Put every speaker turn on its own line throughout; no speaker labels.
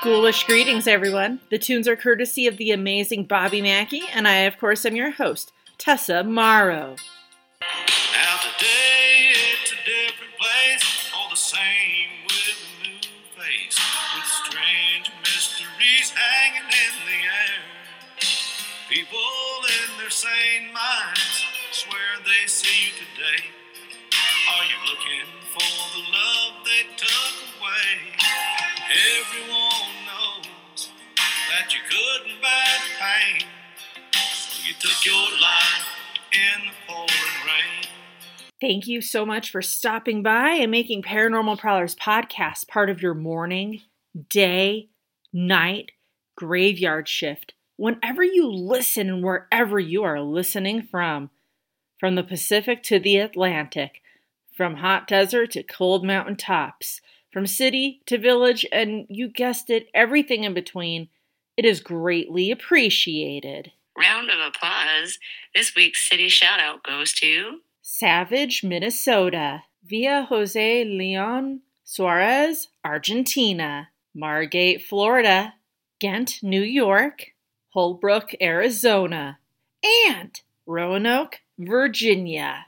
Ghoulish greetings, everyone. The tunes are courtesy of the amazing Bobby Mackey, and I, of course, am your host, Tessa Morrow.
Now today it's a different place, all the same with a new face, with strange mysteries hanging in the air. People in their sane minds swear they see you today. Are you looking for the love they took away? Everyone knows that you couldn't bear the pain, so you took your life in the pouring rain.
Thank you so much for stopping by and making Paranormal Prowlers podcast part of your morning, day, night, graveyard shift, whenever you listen and wherever you are listening from the Pacific to the Atlantic, from hot desert to cold mountain tops, from city to village, and you guessed it, everything in between. It is greatly appreciated.
Round of applause. This week's city shout-out goes to
Savage, Minnesota. Via Jose Leon Suarez, Argentina. Margate, Florida. Ghent, New York. Holbrook, Arizona. And Roanoke, Virginia.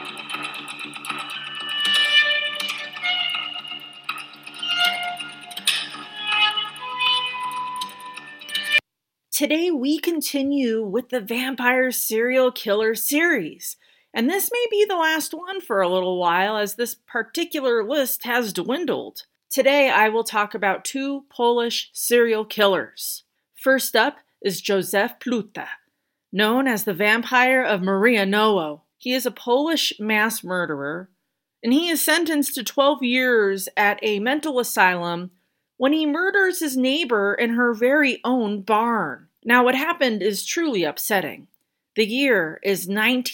Today we continue with the Vampire Serial Killer series, and this may be the last one for a little while as this particular list has dwindled. Today I will talk about two Polish serial killers. First up is Józef Plóta, known as the Vampire of Marianowo. He is a Polish mass murderer, and he is sentenced to 12 years at a mental asylum when he murders his neighbor in her very own barn. Now, what happened is truly upsetting. The year is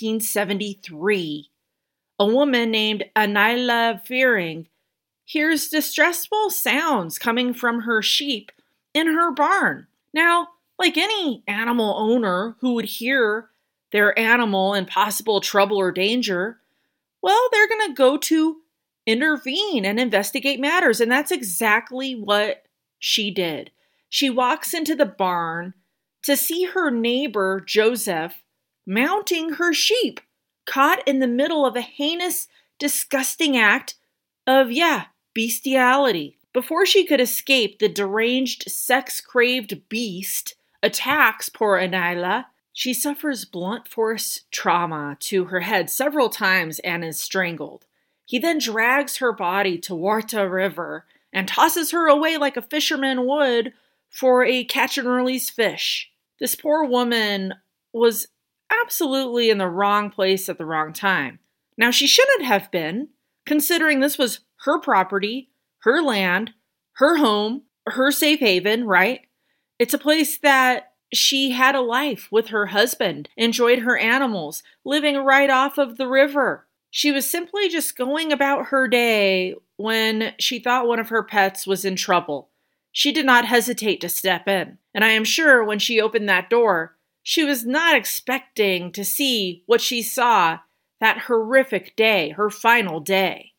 1973. A woman named Aniela Fearing hears distressful sounds coming from her sheep in her barn. Now, like any animal owner who would hear their animal in possible trouble or danger, well, they're going to go to intervene and investigate matters, and that's exactly what she did. She walks into the barn to see her neighbor, Józef, mounting her sheep, caught in the middle of a heinous, disgusting act of, bestiality. Before she could escape, the deranged, sex-craved beast attacks poor Aniela. She suffers blunt force trauma to her head several times and is strangled. He then drags her body to Warta River and tosses her away like a fisherman would for a catch-and-release fish. This poor woman was absolutely in the wrong place at the wrong time. Now, she shouldn't have been, considering this was her property, her land, her home, her safe haven, right? It's a place that she had a life with her husband, enjoyed her animals, living right off of the river. She was simply just going about her day when she thought one of her pets was in trouble. She did not hesitate to step in, and I am sure when she opened that door, she was not expecting to see what she saw that horrific day, her final day.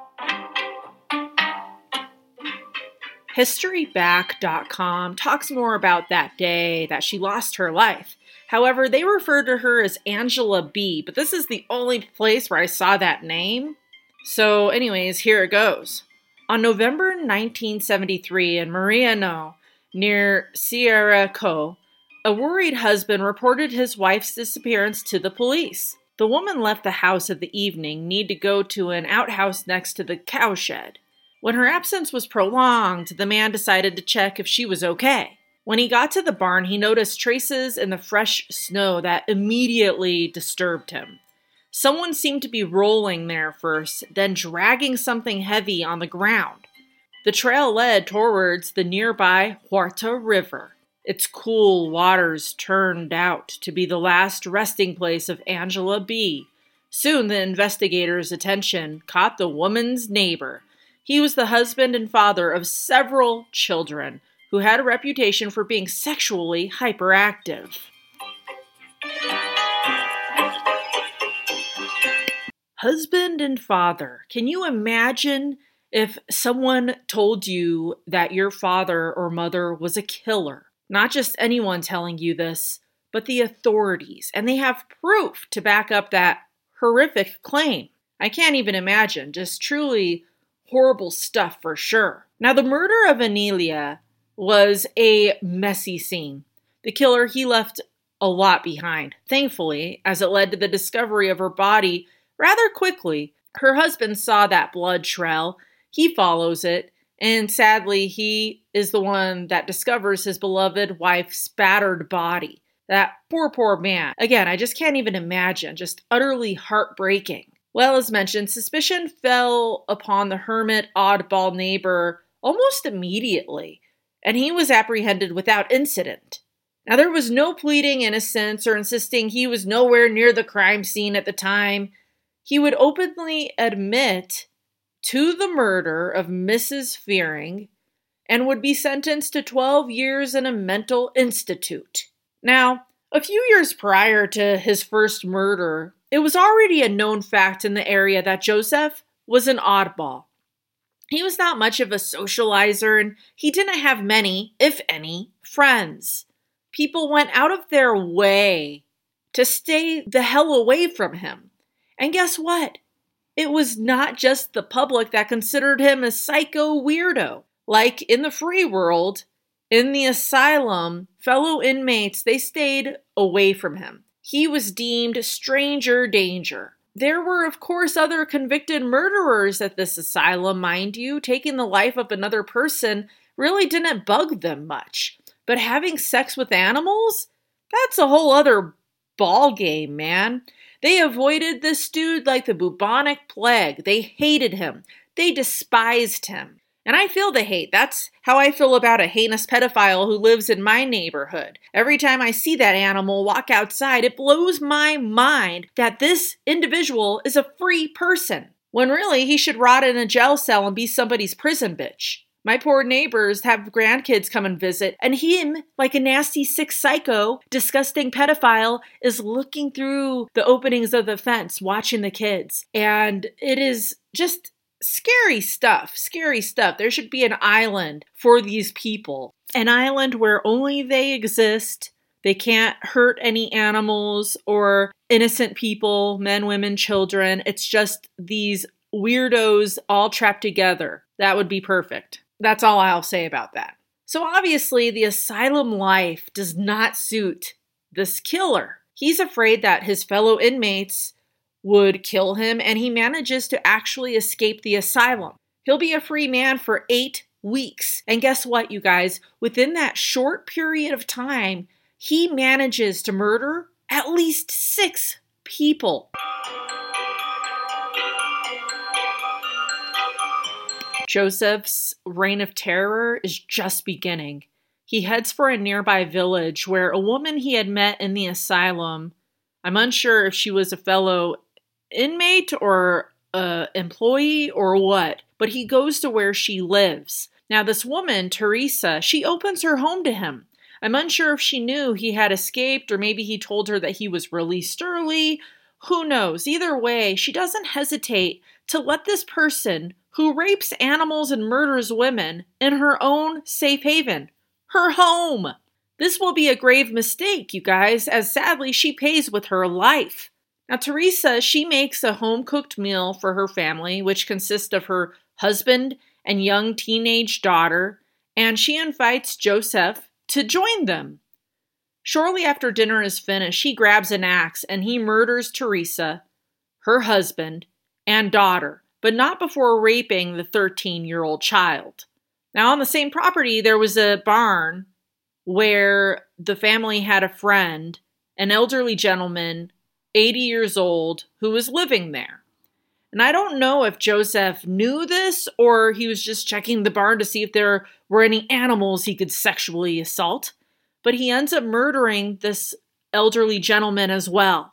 HistoryBack.com talks more about that day that she lost her life. However, they refer to her as Angela B., but this is the only place where I saw that name. So anyways, here it goes. On November 1973 in Marianowo, near Sierra Co., a worried husband reported his wife's disappearance to the police. The woman left the house of the evening, need to go to an outhouse next to the cowshed. When her absence was prolonged, the man decided to check if she was okay. When he got to the barn, he noticed traces in the fresh snow that immediately disturbed him. Someone seemed to be rolling there first, then dragging something heavy on the ground. The trail led towards the nearby Warta River. Its cool waters turned out to be the last resting place of Angela B. Soon the investigators' attention caught the woman's neighbor. He was the husband and father of several children who had a reputation for being sexually hyperactive. Husband and father. Can you imagine If someone told you that your father or mother was a killer, not just anyone telling you this, but the authorities, and they have proof to back up that horrific claim. I can't even imagine. Just truly horrible stuff for sure. Now, the murder of Anelia was a messy scene. The killer, he left a lot behind, thankfully, as it led to the discovery of her body rather quickly. Her husband saw that blood trail. He follows it, and sadly, he is the one that discovers his beloved wife's battered body. That poor man. Again, I just can't even imagine. Just utterly heartbreaking. Well, as mentioned, suspicion fell upon the hermit oddball neighbor almost immediately, and he was apprehended without incident. Now, there was no pleading innocence or insisting he was nowhere near the crime scene at the time. He would openly admit to the murder of Mrs. Fearing and would be sentenced to 12 years in a mental institute. Now, a few years prior to his first murder, it was already a known fact in the area that Joseph was an oddball. He was not much of a socializer, and he didn't have many, if any, friends. People went out of their way to stay the hell away from him. And guess what? It was not just the public that considered him a psycho weirdo. Like in the free world, in the asylum, fellow inmates, they stayed away from him. He was deemed stranger danger. There were, of course, other convicted murderers at this asylum, mind you. Taking the life of another person really didn't bug them much. But having sex with animals? That's a whole other ball game, man. They avoided this dude like the bubonic plague. They hated him. They despised him. And I feel the hate. That's how I feel about a heinous pedophile who lives in my neighborhood. Every time I see that animal walk outside, it blows my mind that this individual is a free person, when really he should rot in a jail cell and be somebody's prison bitch. My poor neighbors have grandkids come and visit, and him, like a nasty, sick psycho, disgusting pedophile, is looking through the openings of the fence, watching the kids. And it is just scary stuff. There should be an island for these people. An island where only they exist. They can't hurt any animals or innocent people, men, women, children. It's just these weirdos all trapped together. That would be perfect. That's all I'll say about that. So obviously, the asylum life does not suit this killer. He's afraid that his fellow inmates would kill him, and he manages to actually escape the asylum. He'll be a free man for 8 weeks. And guess what, you guys? Within that short period of time, he manages to murder at least 6 people. Joseph's reign of terror is just beginning. He heads for a nearby village where a woman he had met in the asylum, I'm unsure if she was a fellow inmate or employee or what, but he goes to where she lives. Now, this woman, Teresa, she opens her home to him. I'm unsure if she knew he had escaped, or maybe he told her that he was released early. Who knows? Either way, she doesn't hesitate to let this person who rapes animals and murders women in her own safe haven, her home. This will be a grave mistake, you guys, as sadly she pays with her life. Now, Teresa, she makes a home-cooked meal for her family, which consists of her husband and young teenage daughter, and she invites Joseph to join them. Shortly after dinner is finished, he grabs an axe and he murders Teresa, her husband, and daughter, but not before raping the 13-year-old child. Now, on the same property, there was a barn where the family had a friend, an elderly gentleman, 80 years old, who was living there. And I don't know if Joseph knew this or he was just checking the barn to see if there were any animals he could sexually assault, but he ends up murdering this elderly gentleman as well.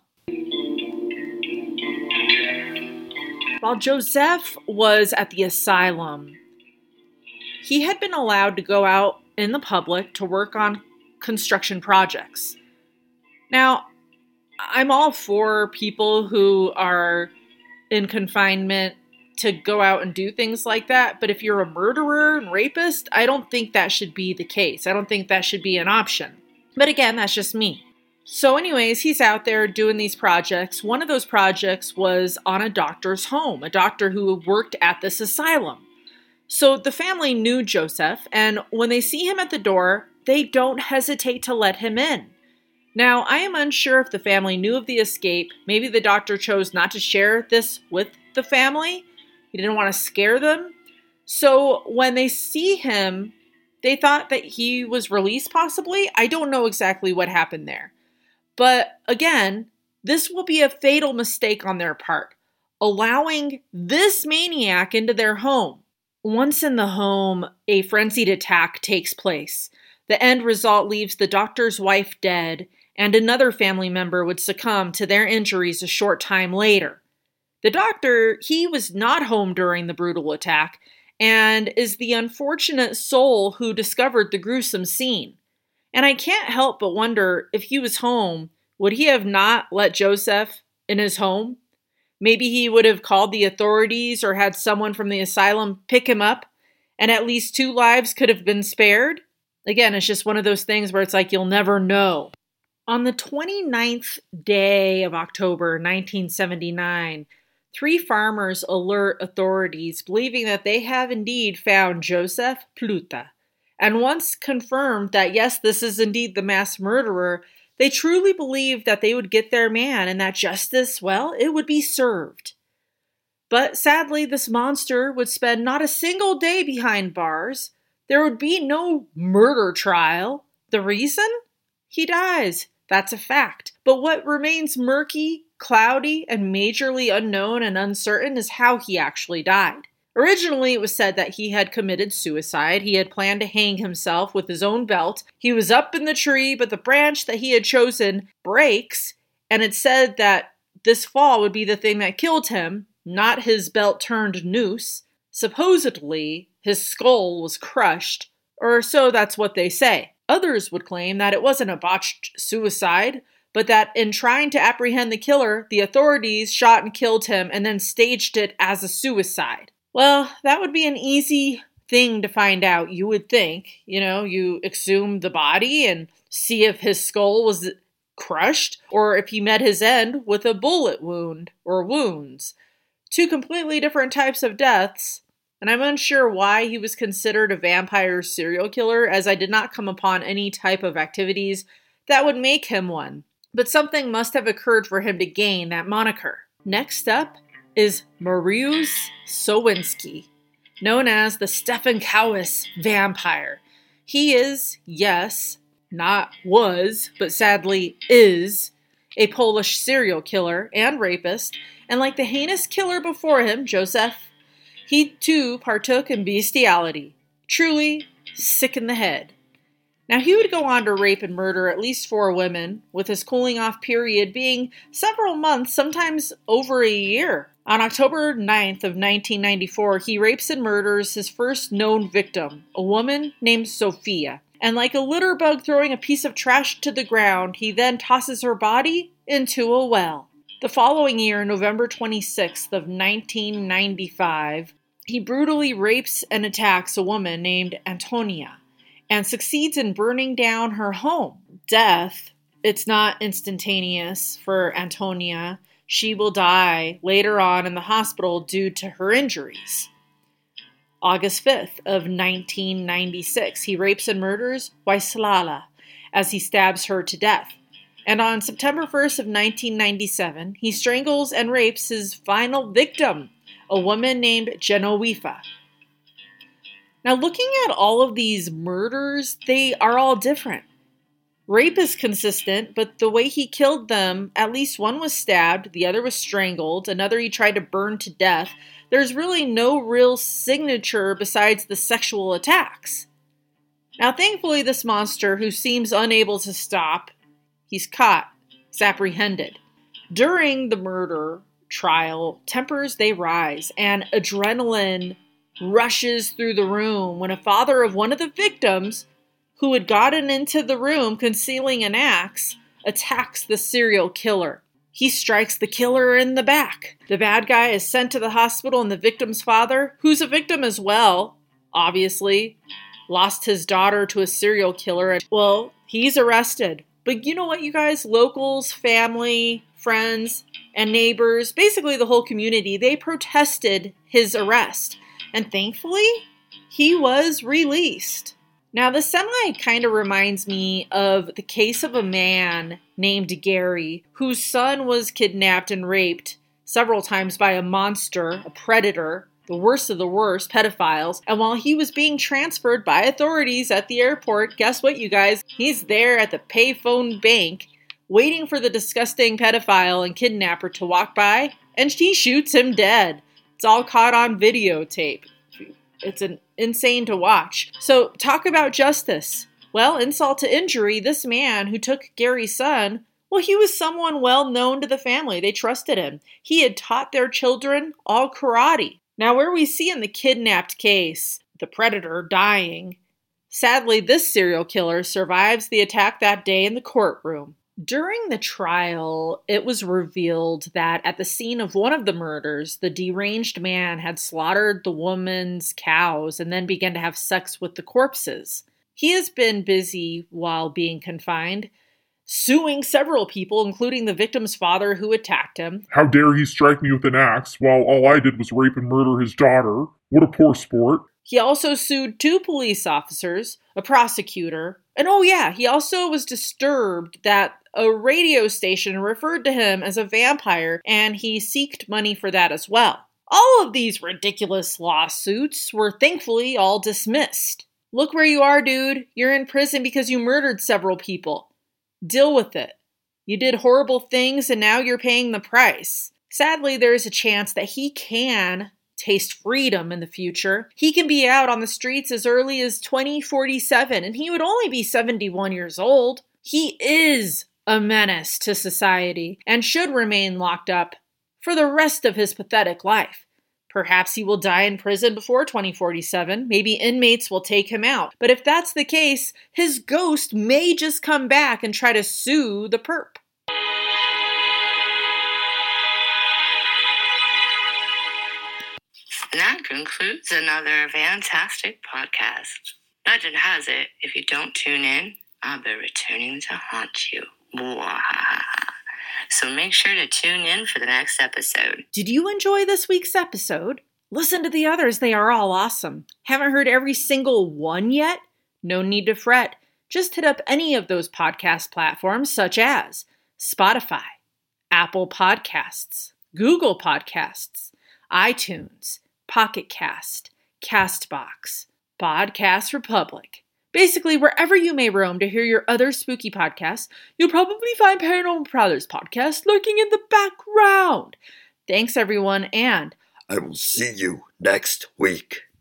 While Joseph was at the asylum, he had been allowed to go out in the public to work on construction projects. Now, I'm all for people who are in confinement to go out and do things like that. But if you're a murderer and rapist, I don't think that should be the case. I don't think that should be an option. But again, that's just me. So anyways, he's out there doing these projects. One of those projects was on a doctor's home, a doctor who worked at this asylum. So the family knew Joseph, and when they see him at the door, they don't hesitate to let him in. Now, I am unsure if the family knew of the escape. Maybe the doctor chose not to share this with the family. He didn't want to scare them. So when they see him, they thought that he was released possibly. I don't know exactly what happened there. But again, this will be a fatal mistake on their part, allowing this maniac into their home. Once in the home, a frenzied attack takes place. The end result leaves the doctor's wife dead, and another family member would succumb to their injuries a short time later. The doctor, he was not home during the brutal attack, and is the unfortunate soul who discovered the gruesome scene. And I can't help but wonder, if he was home, would he have not let Joseph in his home? Maybe he would have called the authorities or had someone from the asylum pick him up, and at least 2 lives could have been spared. Again, it's just one of those things where it's like you'll never know. On the 29th day of October 1979, 3 farmers alert authorities, believing that they have indeed found Joseph Pluta. And once confirmed that yes, this is indeed the mass murderer, they truly believed that they would get their man and that justice, well, it would be served. But sadly, this monster would spend not a single day behind bars. There would be no murder trial. The reason? He dies. That's a fact. But what remains murky, cloudy, and majorly unknown and uncertain is how he actually died. Originally, it was said that he had committed suicide. He had planned to hang himself with his own belt. He was up in the tree, but the branch that he had chosen breaks, and it said that this fall would be the thing that killed him, not his belt-turned noose. Supposedly, his skull was crushed, or so that's what they say. Others would claim that it wasn't a botched suicide, but that in trying to apprehend the killer, the authorities shot and killed him and then staged it as a suicide. Well, that would be an easy thing to find out, you would think. You exhume the body and see if his skull was crushed or if he met his end with a bullet wound or wounds. 2 completely different types of deaths, and I'm unsure why he was considered a vampire serial killer, as I did not come upon any type of activities that would make him one. But something must have occurred for him to gain that moniker. Next up is Mariusz Sowinski, known as the Stefan Kowis vampire. He is, yes, not was, but sadly is, a Polish serial killer and rapist, and like the heinous killer before him, Joseph, he too partook in bestiality. Truly sick in the head. Now, he would go on to rape and murder at least 4 women, with his cooling off period being several months, sometimes over a year. On October 9th of 1994, he rapes and murders his first known victim, a woman named Sophia. And like a litter bug throwing a piece of trash to the ground, he then tosses her body into a well. The following year, November 26th of 1995, he brutally rapes and attacks a woman named Antonia and succeeds in burning down her home. Death, it's not instantaneous for Antonia. She will die later on in the hospital due to her injuries. August 5th of 1996, he rapes and murders Waislala as he stabs her to death. And on September 1st of 1997, he strangles and rapes his final victim, a woman named Genovefa. Now, looking at all of these murders, they are all different. Rape is consistent, but the way he killed them, at least one was stabbed, the other was strangled, another he tried to burn to death. There's really no real signature besides the sexual attacks. Now, thankfully, this monster, who seems unable to stop, he's caught, he's apprehended. During the murder trial, tempers, they rise, and adrenaline rushes through the room when a father of one of the victims, who had gotten into the room concealing an axe, attacks the serial killer. He strikes the killer in the back. The bad guy is sent to the hospital, and the victim's father, who's a victim as well, obviously, lost his daughter to a serial killer. Well, he's arrested. But you know what, you guys? Locals, family, friends, and neighbors, basically the whole community, they protested his arrest. And thankfully, he was released. Now, the semi kind of reminds me of the case of a man named Gary, whose son was kidnapped and raped several times by a monster, a predator, the worst of the worst, pedophiles. And while he was being transferred by authorities at the airport, guess what, you guys? He's there at the payphone bank, waiting for the disgusting pedophile and kidnapper to walk by, and he shoots him dead. It's all caught on videotape. It's insane to watch. So talk about justice. Well, insult to injury, this man who took Gary's son, well, he was someone well known to the family. They trusted him. He had taught their children all karate. Now, where we see in the kidnapped case, the predator dying, sadly, this serial killer survives the attack that day in the courtroom. During the trial, it was revealed that at the scene of one of the murders, the deranged man had slaughtered the woman's cows and then began to have sex with the corpses. He has been busy while being confined, suing several people, including the victim's father who attacked him.
How dare he strike me with an axe while all I did was rape and murder his daughter? What a poor sport.
He also sued 2 police officers, a prosecutor, and he also was disturbed that a radio station referred to him as a vampire, and he sought money for that as well. All of these ridiculous lawsuits were thankfully all dismissed. Look where you are, dude. You're in prison because you murdered several people. Deal with it. You did horrible things, and now you're paying the price. Sadly, there is a chance that he can taste freedom in the future. He can be out on the streets as early as 2047, and he would only be 71 years old. He is a menace to society and should remain locked up for the rest of his pathetic life. Perhaps he will die in prison before 2047. Maybe inmates will take him out. But if that's the case, his ghost may just come back and try to sue the perp.
That concludes another fantastic podcast. Legend has it, if you don't tune in, I'll be returning to haunt you. So make sure to tune in for the next episode.
Did you enjoy this week's episode? Listen to the others, they are all awesome. Haven't heard every single one yet? No need to fret. Just hit up any of those podcast platforms such as Spotify, Apple Podcasts, Google Podcasts, iTunes, Pocket Cast, Castbox, Podcast Republic. Basically, wherever you may roam to hear your other spooky podcasts, you'll probably find Paranormal Prowlers podcast lurking in the background. Thanks, everyone, and
I will see you next week.